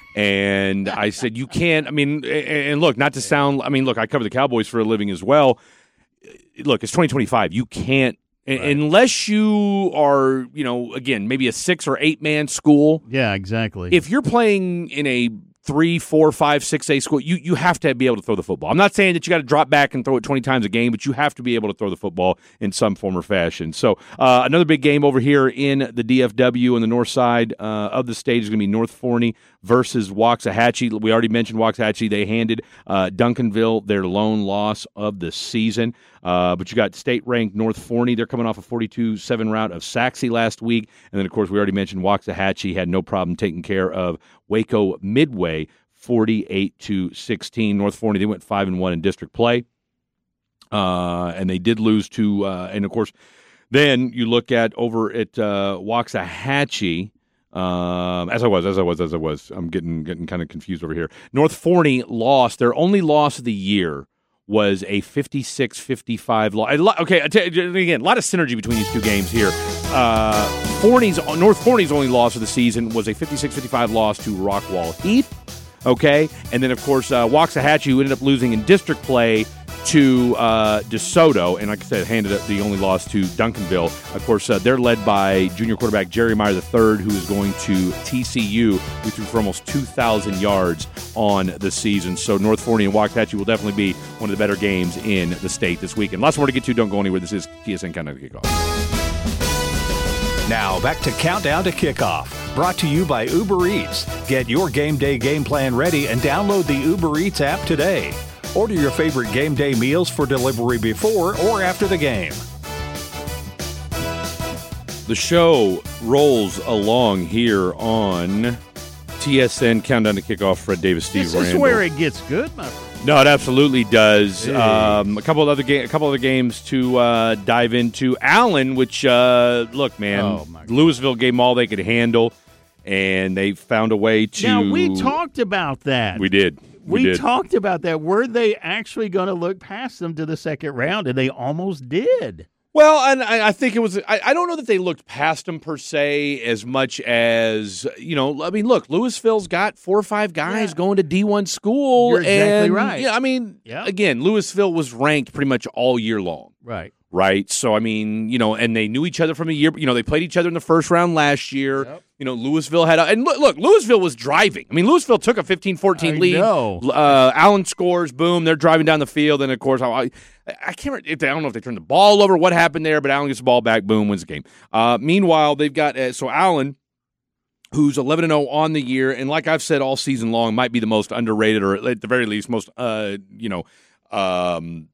And I said, you can't, I mean, and look, not to sound, I mean, look, I cover the Cowboys for a living as well. Look, it's twenty twenty-five. You can't, right. unless you are, you know, again, maybe a six or eight man school. Yeah, exactly. If you're playing in a three, four, five, six A school, you, you have to be able to throw the football. I'm not saying that you got to drop back and throw it twenty times a game, but you have to be able to throw the football in some form or fashion. So uh, another big game over here in the D F W on the north side uh, of the state is going to be North Forney versus Waxahachie. We already mentioned Waxahachie. They handed uh, Duncanville their lone loss of the season. Uh, but you got state-ranked North Forney. They're coming off a forty-two seven rout of Saxe last week. And then, of course, we already mentioned Waxahachie had no problem taking care of Waco Midway, forty-eight to sixteen. North Forney, they went five and one in district play. Uh, and they did lose to, uh, and, of course, then you look at over at uh, Waxahachie. Um, as I was, as I was, as I was. I'm getting getting kind of confused over here. North Forney lost. Their only loss of the year was a fifty-six fifty-five loss. Okay, again, a lot of synergy between these two games here. Uh, Forney's, North Forney's only loss of the season was a fifty-six fifty-five loss to Rockwall Heath. Okay, and then, of course, uh, Waxahachie, who ended up losing in district play to uh, DeSoto, and like I said, handed up the only loss to Duncanville. Of course, uh, they're led by junior quarterback Jerry Meyer the third, who is going to T C U, who threw for almost two thousand yards on the season. So North Forney and Waxahachie will definitely be one of the better games in the state this weekend. Lots more to get to. Don't go anywhere. This is T S N Countdown to Kickoff. Now back to Countdown to Kickoff. Brought to you by Uber Eats. Get your game day game plan ready and download the Uber Eats app today. Order your favorite game day meals for delivery before or after the game. The show rolls along here on T S N Countdown to Kickoff. Fred Davis, Steve This Randall. is where it gets good, my friend. No, it absolutely does. Hey. Um, a couple of other ga- a couple other games to uh, dive into. Allen, which uh, look, man, Oh, my God. Louisville gave them all they could handle, and they found a way to. Now, we talked about that. We did. We, We, did. talked about that. Were they actually going to look past them to the second round? And they almost did. Well, and I, I think it was. I, I don't know that they looked past them per se as much as you know. I mean, look, Louisville's got four or five guys Yeah. going to D one school. You're exactly and, right. Yeah, I mean, Yeah. again, Louisville was ranked pretty much all year long. Right. Right. So, I mean, you know, and they knew each other from a year. You know, they played each other in the first round last year. Yep. You know, Louisville had a, and look, look, Louisville was driving. I mean, Louisville took a fifteen fourteen I lead. know. Uh, Allen scores, boom, they're driving down the field. And, of course, I, I, I can't remember if they, I don't know if they turned the ball over, what happened there, but Allen gets the ball back, boom, wins the game. Uh, meanwhile, they've got, uh, so Allen, who's eleven and oh on the year, and like I've said all season long, might be the most underrated or at the very least most, uh, you know, um,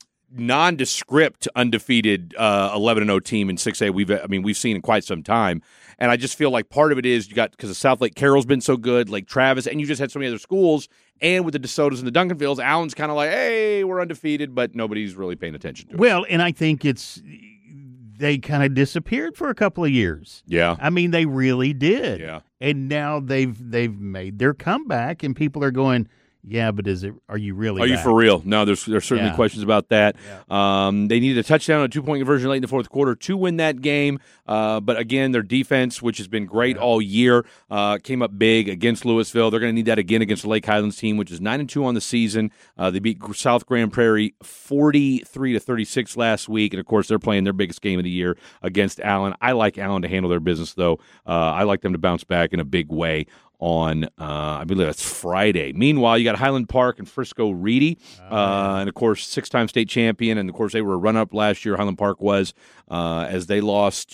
nondescript undefeated uh, eleven and oh team in six A we've I mean we've seen in quite some time, and I just feel like part of it is you got because South Lake Carroll's been so good, Lake Travis, and you just had so many other schools, and with the DeSotos and the Duncanvilles, Allen's kind of like, hey, we're undefeated, but nobody's really paying attention to it. Well, and I think it's they kind of disappeared for a couple of years. Yeah, I mean, they really did. Yeah, and now they've they've made their comeback, and people are going, yeah, but is it? Are you really? Are you back? for real? No, there's there's certainly Yeah. questions about that. Um, they needed a touchdown, a two point conversion late in the fourth quarter to win that game. Uh, but again, their defense, which has been great all year, uh, came up big against Louisville. They're going to need that again against the Lake Highlands team, which is nine and two on the season. Uh, they beat South Grand Prairie forty-three to thirty-six last week, and of course, they're playing their biggest game of the year against Allen. I like Allen to handle their business, though. Uh, I like them to bounce back in a big way on, uh, I believe that's Friday. Meanwhile, you got Highland Park and Frisco Reedy, uh, and of course, six-time state champion, and of course, they were a run-up last year, Highland Park was, uh, as they lost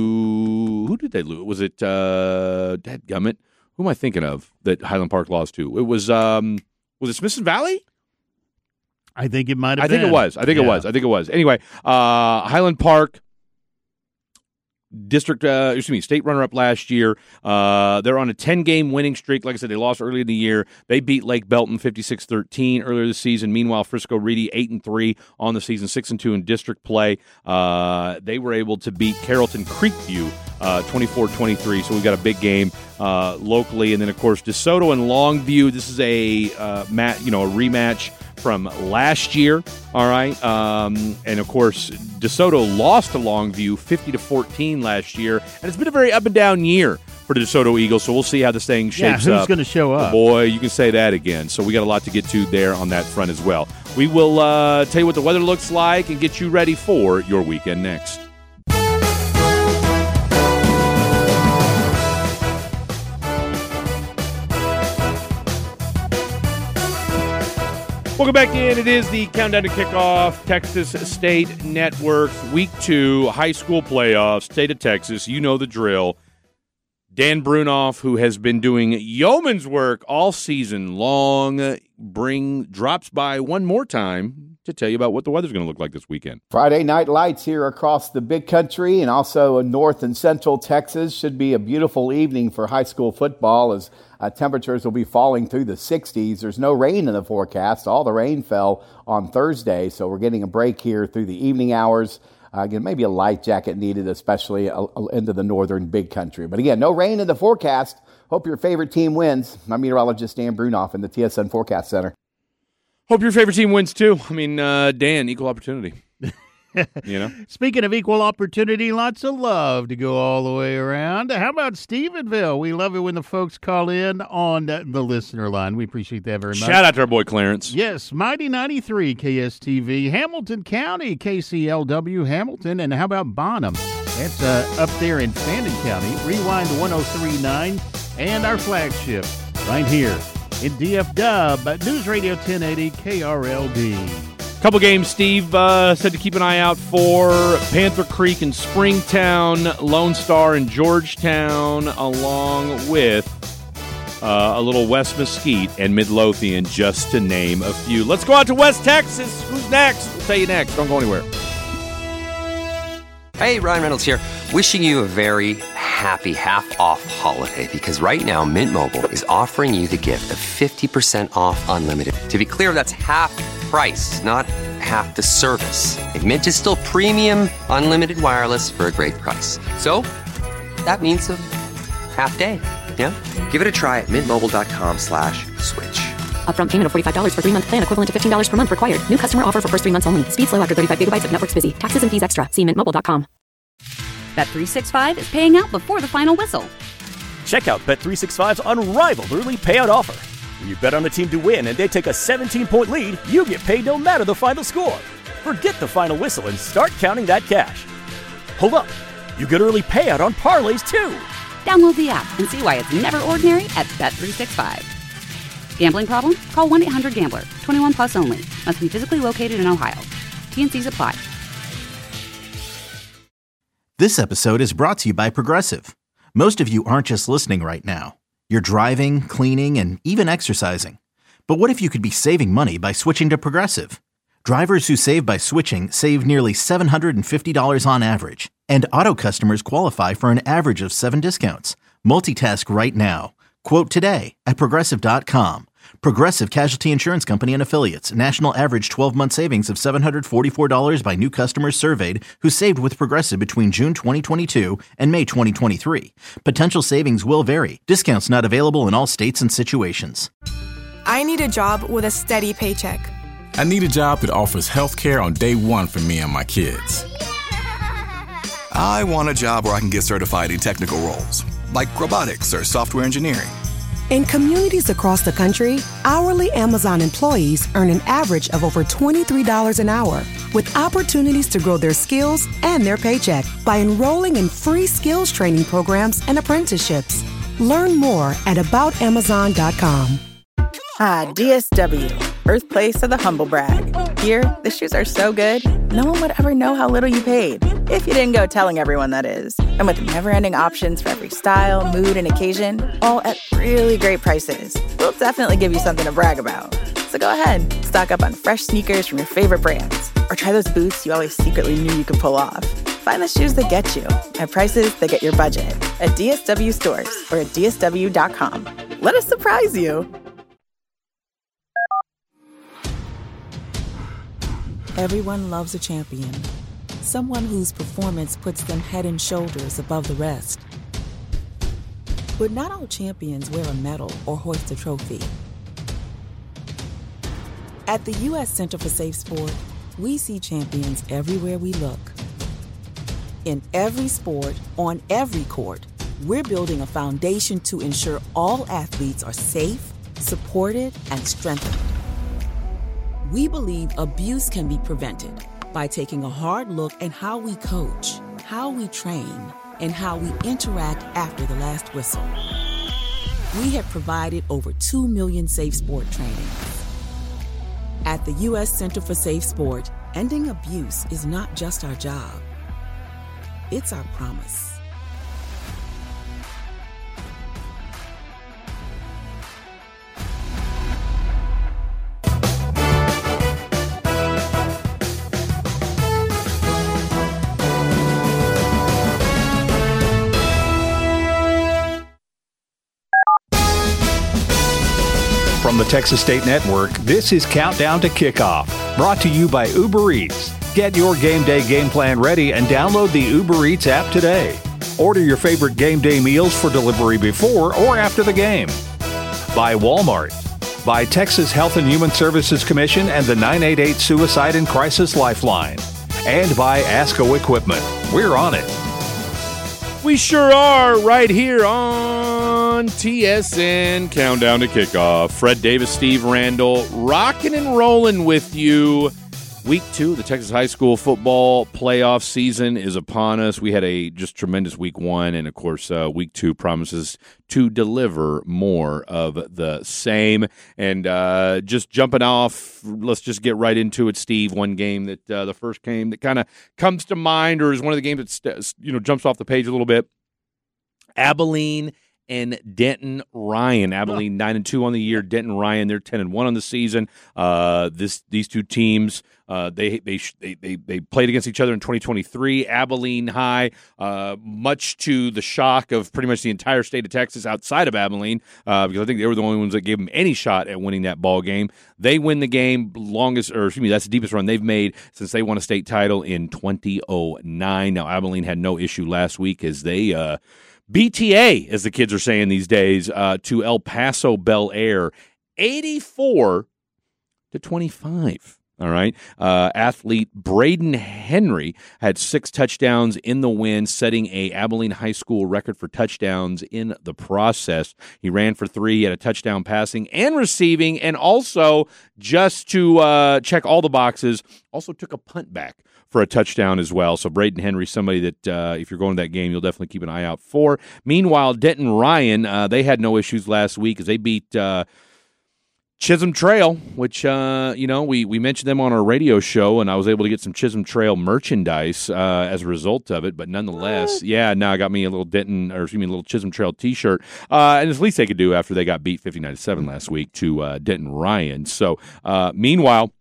to, who did they lose? Was it, uh, dadgummit? Who am I thinking of that Highland Park lost to? It was, um, was it Smithson Valley? I think it might have I been. think it was. I think Yeah. it was. I think it was. Anyway, uh, Highland Park, district, uh, excuse me, state runner-up last year. Uh, they're on a ten-game winning streak. Like I said, they lost early in the year. They beat Lake Belton fifty-six thirteen earlier this season. Meanwhile, Frisco Reedy eight and three on the season, six and two in district play. Uh, they were able to beat Carrollton Creekview uh, twenty-four twenty-three. So we've got a big game uh, locally, and then of course DeSoto and Longview. This is a uh, mat, you know, a rematch from last year, all right, um, and of course DeSoto lost to Longview fifty to fourteen last year, and it's been a very up and down year for the DeSoto Eagles. So we'll see how this thing Yeah, shapes who's up. going to show up? Boy, you can say that again. So we got a lot to get to there on that front as well. We will uh, tell you what the weather looks like and get you ready for your weekend next. Welcome back in. It is the Countdown to Kickoff, Texas State Network, Week two, high school playoffs, state of Texas. You know the drill. Dan Brunoff, who has been doing yeoman's work all season long, bring drops by one more time to tell you about what the weather's going to look like this weekend. Friday night lights here across the big country and also in north and central Texas. Should be a beautiful evening for high school football as uh, temperatures will be falling through the sixties. There's no rain in the forecast. All the rain fell on Thursday, so we're getting a break here through the evening hours. Uh, again, maybe a light jacket needed, especially uh, into the northern big country. But again, no rain in the forecast. Hope your favorite team wins. I'm meteorologist Dan Brunoff in the T S N Forecast Center. Hope your favorite team wins too. I mean, uh, Dan, equal opportunity. You know? Speaking of equal opportunity, lots of love to go all the way around. How about Stephenville? We love it when the folks call in on the listener line. We appreciate that very much. Shout out to our boy Clarence. Yes, Mighty ninety-three K S T V, Hamilton County, K C L W, Hamilton. And how about Bonham? That's uh, up there in Fannin County. Rewind to one oh three point nine and our flagship right here in D F W, News Radio ten eighty K R L D. Couple games Steve uh, said to keep an eye out for. Panther Creek and Springtown, Lone Star and Georgetown, along with uh, a little West Mesquite and Midlothian, just to name a few. Let's go out to West Texas. Who's next? We'll tell you next. Don't go anywhere. Hey, Ryan Reynolds here. Wishing you a very happy half-off holiday, because right now Mint Mobile is offering you the gift of fifty percent off unlimited. To be clear, that's half price, not half the service. And Mint is still premium unlimited wireless for a great price. So that means a half day. Yeah? Give it a try at mintmobile.com slash switch. Upfront payment of forty-five dollars for three-month plan equivalent to fifteen dollars per month required. New customer offer for first three months only. Speed slow after thirty-five gigabytes if network's busy. Taxes and fees extra. See mint mobile dot com. Bet three sixty-five is paying out before the final whistle. Check out Bet three sixty-five's unrivaled early payout offer. When you bet on a team to win and they take a seventeen-point lead, you get paid no matter the final score. Forget the final whistle and start counting that cash. Hold up. You get early payout on parlays, too. Download the app and see why it's never ordinary at Bet three sixty-five. Gambling problem? Call one eight hundred gambler. twenty-one plus only. Must be physically located in Ohio. T and C's apply. This episode is brought to you by Progressive. Most of you aren't just listening right now. You're driving, cleaning, and even exercising. But what if you could be saving money by switching to Progressive? Drivers who save by switching save nearly seven hundred fifty dollars on average. And auto customers qualify for an average of seven discounts. Multitask right now. Quote today at Progressive dot com. Progressive Casualty Insurance Company and Affiliates. National average twelve-month savings of seven hundred forty-four dollars by new customers surveyed who saved with Progressive between June twenty twenty-two and May twenty twenty-three. Potential savings will vary. Discounts not available in all states and situations. I need a job with a steady paycheck. I need a job that offers health care on day one for me and my kids. I want a job where I can get certified in technical roles, like robotics or software engineering. In communities across the country, hourly Amazon employees earn an average of over twenty-three dollars an hour, with opportunities to grow their skills and their paycheck by enrolling in free skills training programs and apprenticeships. Learn more at about amazon dot com. Ah, D S W, birthplace of the humble brag. Here, the shoes are so good, no one would ever know how little you paid. If you didn't go telling everyone, that is. And with never-ending options for every style, mood, and occasion, all at really great prices, we'll definitely give you something to brag about. So go ahead, stock up on fresh sneakers from your favorite brands, or try those boots you always secretly knew you could pull off. Find the shoes that get you at prices that get your budget at D S W stores or at D S W dot com. Let us surprise you. Everyone loves a champion. Someone whose performance puts them head and shoulders above the rest. But not all champions wear a medal or hoist a trophy. At the U S Center for Safe Sport, we see champions everywhere we look. In every sport, on every court, we're building a foundation to ensure all athletes are safe, supported, and strengthened. We believe abuse can be prevented by taking a hard look at how we coach, how we train, and how we interact after the last whistle. We have provided over two million safe sport trainings. At the U S Center for Safe Sport, ending abuse is not just our job. It's our promise. From the Texas State Network, this is Countdown to Kickoff, brought to you by Uber Eats. Get your game day game plan ready and download the Uber Eats app today. Order your favorite game day meals for delivery before or after the game. By Walmart. By Texas Health and Human Services Commission and the nine eight eight Suicide and Crisis Lifeline. And by ASCO Equipment. We're on it. We sure are, right here on T S N Countdown to Kickoff. Fred Davis, Steve Randall, rocking and rolling with you Week two, the Texas high school football playoff season is upon us. We had a just tremendous week one, and of course, uh, week two promises to deliver more of the same. And uh, just jumping off, let's just get right into it, Steve. One game that uh, the first game that kind of comes to mind, or is one of the games that you know jumps off the page a little bit. Abilene and Denton Ryan. Abilene nine and two on the year. Denton Ryan, they're ten and one on the season. Uh, this these two teams, uh, they they they they played against each other in twenty twenty-three. Abilene High, uh, much to the shock of pretty much the entire state of Texas outside of Abilene, uh, because I think they were the only ones that gave them any shot at winning that ball game. They win the game, longest, or excuse me, that's the deepest run they've made since they won a state title in two thousand nine. Now Abilene had no issue last week as they. Uh, B T A, as the kids are saying these days, uh, to El Paso Bel Air, eighty-four to twenty-five. All right. Uh, athlete Braden Henry had six touchdowns in the win, setting a Abilene High School record for touchdowns in the process. He ran for three, he had a touchdown passing and receiving, and also, just to uh, check all the boxes, also took a punt back for a touchdown as well. So Braden Henry, somebody that uh, if you're going to that game, you'll definitely keep an eye out for. Meanwhile, Denton Ryan, uh, they had no issues last week as they beat uh, Chisholm Trail, which, uh, you know, we, we mentioned them on our radio show, and I was able to get some Chisholm Trail merchandise uh, as a result of it. But nonetheless, what? yeah, now I got me a little Denton, or excuse me, a little Chisholm Trail T-shirt. Uh, and it's the least they could do after they got beat fifty-nine to seven last week to uh, Denton Ryan. So, uh, meanwhile,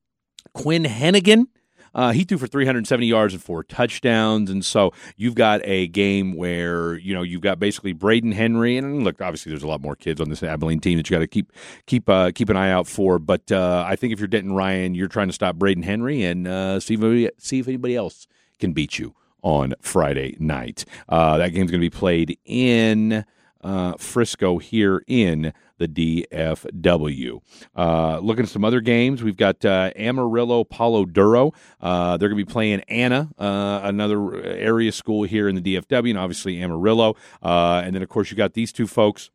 Quinn Hennigan, Uh, he threw for three hundred seventy yards and four touchdowns, and so you've got a game where you know you've got basically Braden Henry, and look, obviously there's a lot more kids on this Abilene team that you got to keep keep uh, keep an eye out for. But uh, I think if you're Denton Ryan, you're trying to stop Braden Henry and uh, see if anybody, see if anybody else can beat you on Friday night. Uh, that game's going to be played in uh, Frisco here in the D F W. Uh, looking at some other games, we've got uh, Amarillo, Palo Duro. Uh, they're going to be playing Anna, uh, another area school here in the D F W, and obviously Amarillo. Uh, and then, of course, you got these two folks.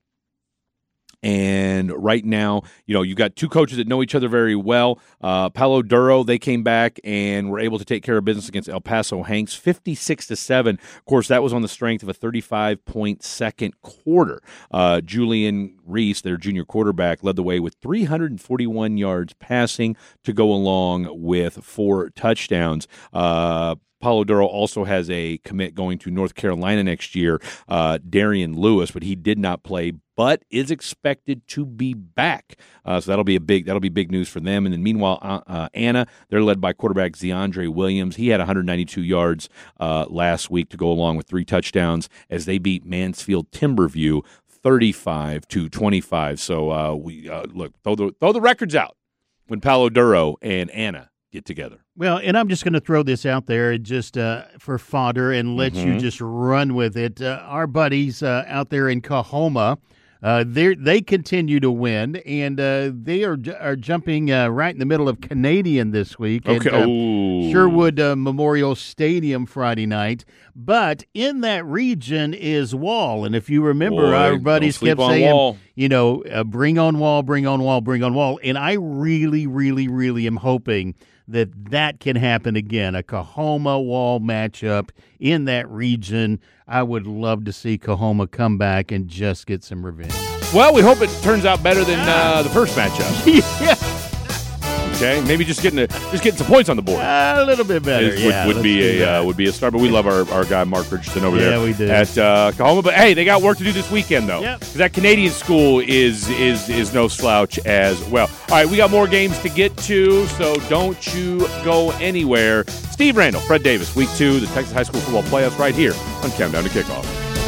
And right now, you know, you've got two coaches that know each other very well. Uh, Palo Duro, they came back and were able to take care of business against El Paso Hanks, fifty-six to seven. Of course, that was on the strength of a thirty-five point second quarter. Uh, Julian Reese, their junior quarterback, led the way with three hundred forty-one yards passing to go along with four touchdowns. Uh, Palo Duro also has a commit going to North Carolina next year, uh, Darian Lewis, but he did not play, but is expected to be back. Uh, so that'll be a big that'll be big news for them. And then meanwhile, uh, uh, Anna, they're led by quarterback Zeandre Williams. He had one hundred ninety-two yards uh, last week to go along with three touchdowns as they beat Mansfield Timberview thirty-five to twenty-five. So uh, we uh, look throw the throw the records out when Palo Duro and Anna get together. Well, and I'm just going to throw this out there just uh, for fodder and let mm-hmm. you just run with it. Uh, our buddies uh, out there in Coahoma, uh, they they continue to win, and uh, they are are jumping uh, right in the middle of Canadian this week okay. at uh, Sherwood uh, Memorial Stadium Friday night. But in that region is Wall, and if you remember, Boy, our buddies kept saying, Wall. you know, uh, bring on Wall, bring on Wall, bring on Wall, and I really, really, really am hoping that that can happen again, a Coahoma Wall matchup in that region. I would love to see Coahoma come back and just get some revenge. Well, we hope it turns out better than uh, the first matchup. yeah. Okay, maybe just getting a, just getting some points on the board. Uh, a little bit better, is, yeah. Would, would be a uh, would be a start, but we love our, our guy Mark Richardson over yeah, there. we do. At uh, Coahoma. But hey, they got work to do this weekend though. Yep. Because that Canadian school is is is no slouch as well. All right, we got more games to get to, so don't you go anywhere. Steve Randall, Fred Davis, week two, the Texas High School Football Playoffs, right here on Countdown to Kickoff.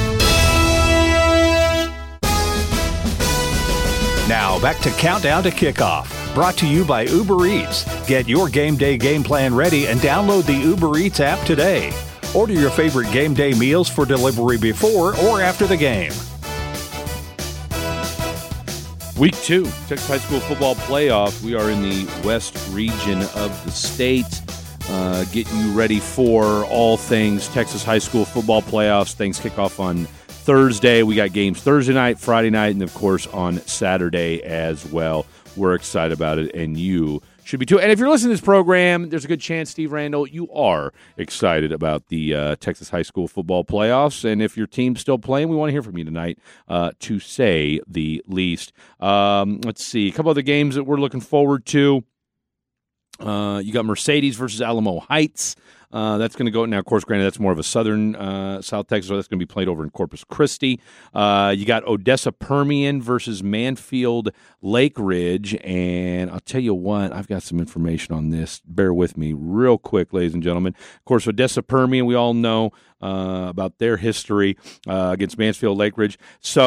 Now back to Countdown to Kickoff. Brought to you by Uber Eats. Get your game day game plan ready and download the Uber Eats app today. Order your favorite game day meals for delivery before or after the game. Week two, Texas High School Football Playoffs. We are in the west region of the state. Uh, getting you ready for all things Texas High School Football Playoffs. Things kick off on Thursday. We got games Thursday night, Friday night, and, of course, on Saturday as well. We're excited about it, and you should be too. And if you're listening to this program, there's a good chance, Steve Randall, you are excited about the uh, Texas high school football playoffs. And if your team's still playing, we want to hear from you tonight, uh, to say the least. Um, let's see, a couple other games that we're looking forward to. Uh, you got Mercedes versus Alamo Heights. Uh, that's going to go now. Of course, granted, that's more of a southern uh, South Texas, so that's going to be played over in Corpus Christi. Uh, you got Odessa Permian versus Mansfield Lake Ridge, and I'll tell you what, I've got some information on this. Bear with me, real quick, ladies and gentlemen. Of course, Odessa Permian, we all know uh, about their history uh, against Mansfield Lake Ridge.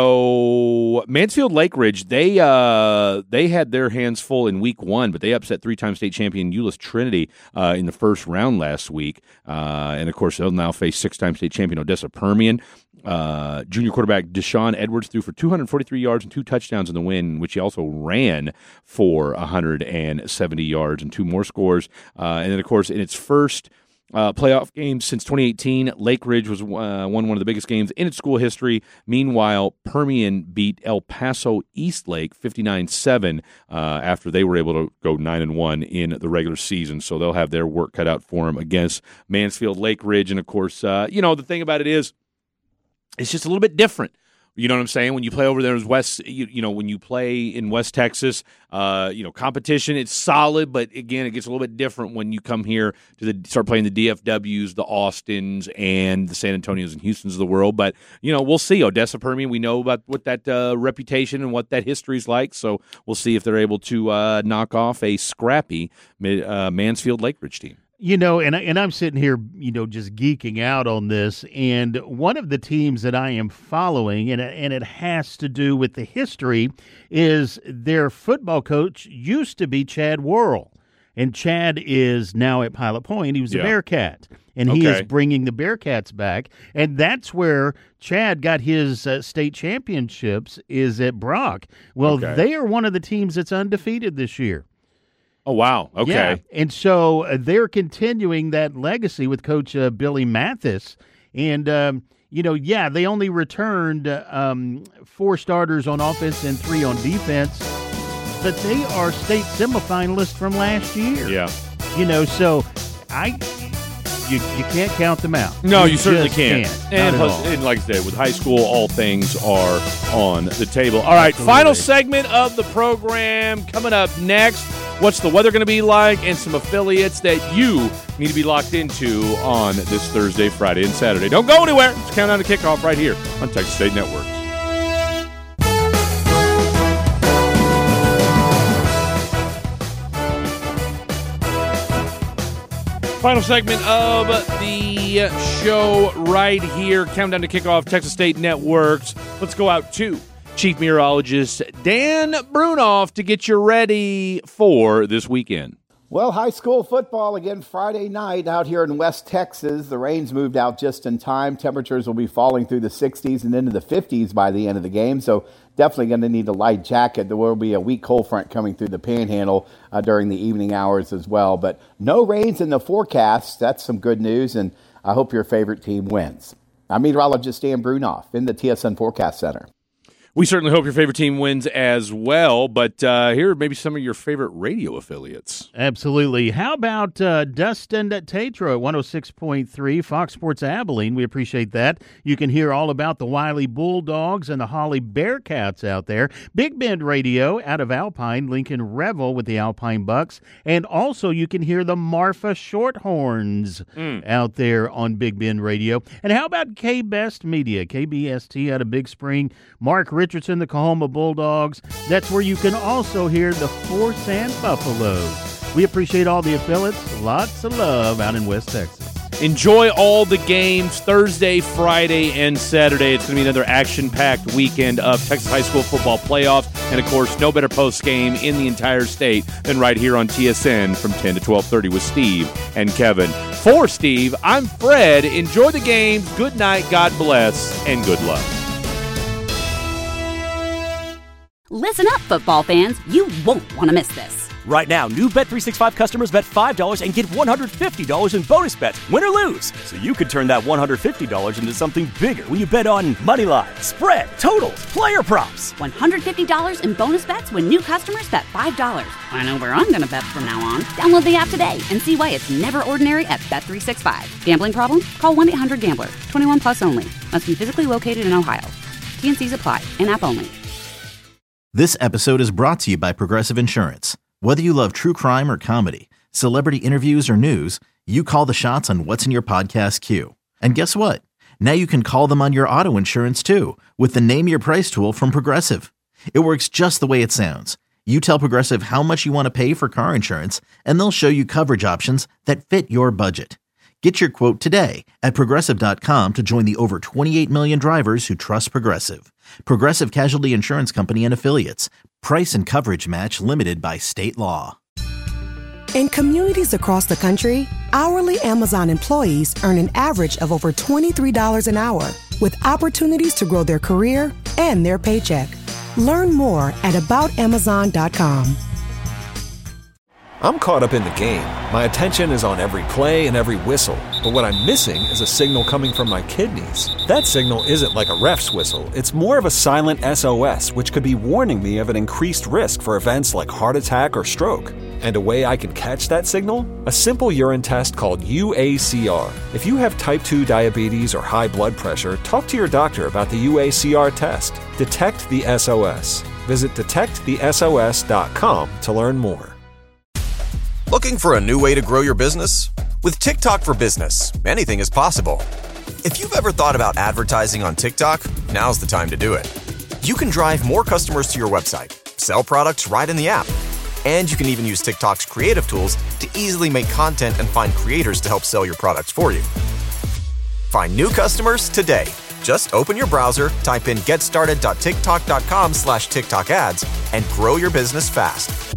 So Mansfield Lake Ridge, they uh, they had their hands full in week one, but they upset three-time state champion Euless Trinity uh, in the first round last week. Uh, and, of course, they'll now face six-time state champion Odessa Permian. Uh, junior quarterback Deshaun Edwards threw for two hundred forty-three yards and two touchdowns in the win, which he also ran for one hundred seventy yards and two more scores. Uh, and then, of course, in its first Uh, playoff games since twenty eighteen, Lake Ridge was uh, won one of the biggest games in its school history. Meanwhile, Permian beat El Paso Eastlake fifty-nine seven uh, after they were able to go nine and one in the regular season. So they'll have their work cut out for them against Mansfield Lake Ridge. And, of course, uh, you know, the thing about it is it's just a little bit different. You know what I'm saying? When you play over there in West, you, you know, when you play in West Texas, uh, you know, competition, it's solid, but again, it gets a little bit different when you come here to the, start playing the D F Ws, the Austins, and the San Antonios and Houstons of the world. But, you know, we'll see. Odessa Permian, we know about what that uh, reputation and what that history is like, so we'll see if they're able to uh, knock off a scrappy uh, Mansfield Lake Ridge team. You know, and, and I'm sitting here, you know, just geeking out on this, and one of the teams that I am following, and, and it has to do with the history, is their football coach used to be Chad Worrell, and Chad is now at Pilot Point. He was Yeah. a Bearcat, and he Okay. is bringing the Bearcats back, and that's where Chad got his uh, state championships, is at Brock. Well, Okay. they are one of the teams that's undefeated this year. Oh, wow. Okay. Yeah. And so uh, they're continuing that legacy with Coach uh, Billy Mathis. And, um, you know, yeah, they only returned uh, um, four starters on offense and three on defense, but they are state semifinalists from last year. Yeah. You know, so I you you can't count them out. No, you, certainly just can't. can't. And, Not at plus, all. and like I said, with high school, all things are on the table. All right, Absolutely. final segment of the program coming up next. What's the weather going to be like, and some affiliates that you need to be locked into on this Thursday, Friday, and Saturday. Don't go anywhere. It's Countdown to Kickoff right here on Texas State Network. Final segment of the show right here. Countdown to Kickoff, Texas State Networks. Let's go out to Chief Meteorologist Dan Brunoff to get you ready for this weekend. Well, high school football again Friday night out here in West Texas. The rain's moved out just in time. Temperatures will be falling through the sixties and into the fifties by the end of the game. So definitely going to need a light jacket. There will be a weak cold front coming through the panhandle uh, during the evening hours as well. But no rains in the forecast. That's some good news, and I hope your favorite team wins. I'm meteorologist Dan Brunoff in the T S N Forecast Center. We certainly hope your favorite team wins as well, but uh, here are maybe some of your favorite radio affiliates. Absolutely. How about uh, Dustin Tatro at one oh six point three, Fox Sports Abilene? We appreciate that. You can hear all about the Wiley Bulldogs and the Holly Bearcats out there. Big Bend Radio out of Alpine, Lincoln Revel with the Alpine Bucks. And also you can hear the Marfa Shorthorns Mm. out there on Big Bend Radio. And how about K-Best Media, K B S T out of Big Spring, Mark Richardson, the Coahoma Bulldogs. That's where you can also hear the Force and Buffaloes. We appreciate all the affiliates. Lots of love out in West Texas. Enjoy all the games Thursday, Friday, and Saturday. It's going to be another action-packed weekend of Texas high school football playoffs. And, of course, no better post-game in the entire state than right here on T S N from ten to twelve thirty with Steve and Kevin. For Steve, I'm Fred. Enjoy the games. Good night, God bless, and good luck. Listen up, football fans. You won't want to miss this. Right now, new Bet three sixty-five customers bet five dollars and get one hundred fifty dollars in bonus bets, win or lose. So you could turn that one hundred fifty dollars into something bigger when you bet on money line, spread, totals, player props. one hundred fifty dollars in bonus bets when new customers bet five dollars. I know where I'm going to bet from now on. Download the app today and see why it's never ordinary at Bet three sixty-five. Gambling problem? Call one eight hundred gambler. twenty-one plus only. Must be physically located in Ohio. T N Cs apply. In-app only. This episode is brought to you by Progressive Insurance. Whether you love true crime or comedy, celebrity interviews or news, you call the shots on what's in your podcast queue. And guess what? Now you can call them on your auto insurance too with the Name Your Price tool from Progressive. It works just the way it sounds. You tell Progressive how much you want to pay for car insurance, and they'll show you coverage options that fit your budget. Get your quote today at Progressive dot com to join the over twenty-eight million drivers who trust Progressive. Progressive Casualty Insurance Company and Affiliates. Price and coverage match limited by state law. In communities across the country, hourly Amazon employees earn an average of over twenty-three dollars an hour, with opportunities to grow their career and their paycheck. Learn more at about amazon dot com. I'm caught up in the game. My attention is on every play and every whistle. But what I'm missing is a signal coming from my kidneys. That signal isn't like a ref's whistle. It's more of a silent S O S, which could be warning me of an increased risk for events like heart attack or stroke. And a way I can catch that signal? A simple urine test called U A C R. If you have type two diabetes or high blood pressure, talk to your doctor about the U A C R test. Detect the S O S. Visit detect the S O S dot com to learn more. Looking for a new way to grow your business? With TikTok for Business, anything is possible. If you've ever thought about advertising on TikTok, now's the time to do it. You can drive more customers to your website, sell products right in the app, and you can even use TikTok's creative tools to easily make content and find creators to help sell your products for you. Find new customers today. Just open your browser, type in getstarted dot tiktok dot com slash TikTok ads, and grow your business fast.